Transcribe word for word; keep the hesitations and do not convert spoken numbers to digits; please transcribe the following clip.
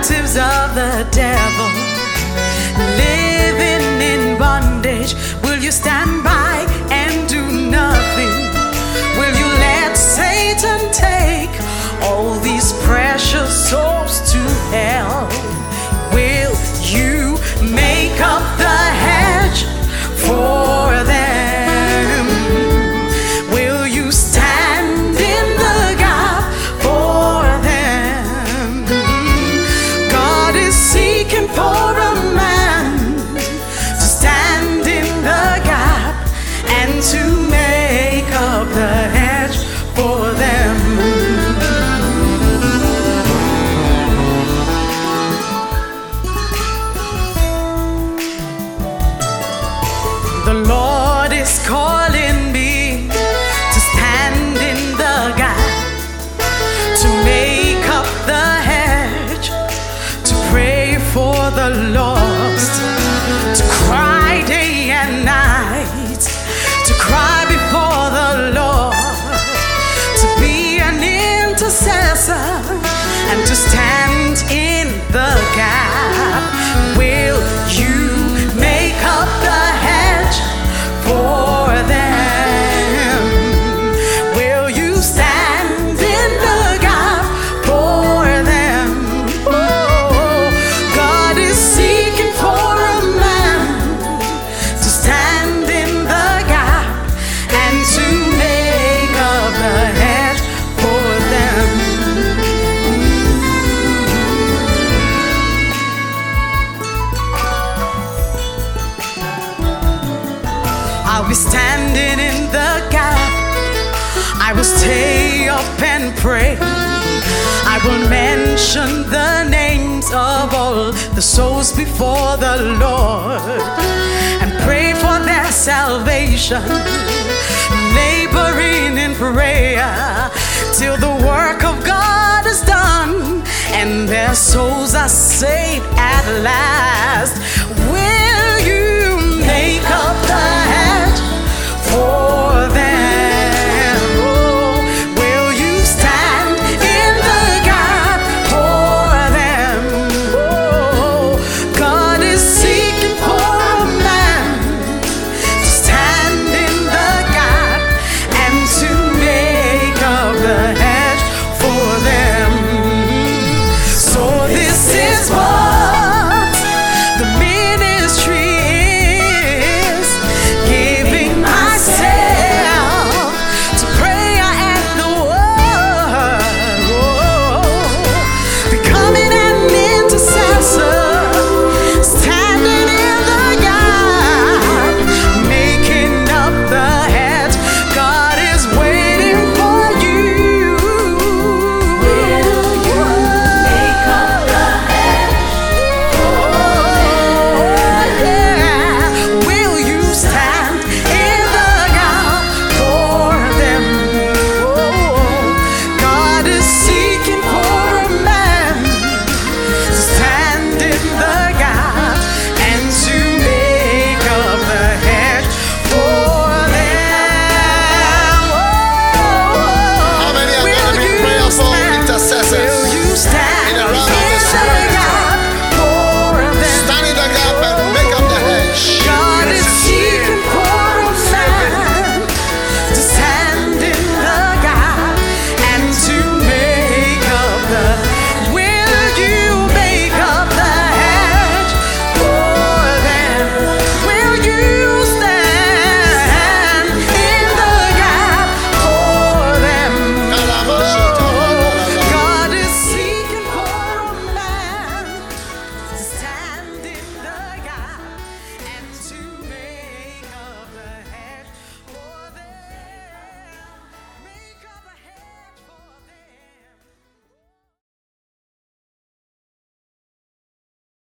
captives of the devil, living in bondage. Will you stand by and do nothing? Will you let Satan take all these precious souls to hell? Will you make up the hedge for them? Will you stand in the gap for them? God is seeking for a man to stand in the gap and to make up the hedge for them. The Lord is calling me to stand in the gap, to make up the hedge, to pray for the lost, to cry day and night, to cry before the Lord, to be an intercessor and to stand in the gap. Will you make up the hedge for them? Will you stand in the gap for them? Oh, God is seeking for a man to stand in the gap and to make up the hedge for them. I'll be standing in the gap. I will stay up and pray. I will mention the names of all the souls before the Lord and pray for their salvation, laboring in prayer till the work of God is done and their souls are saved at last. Will you make up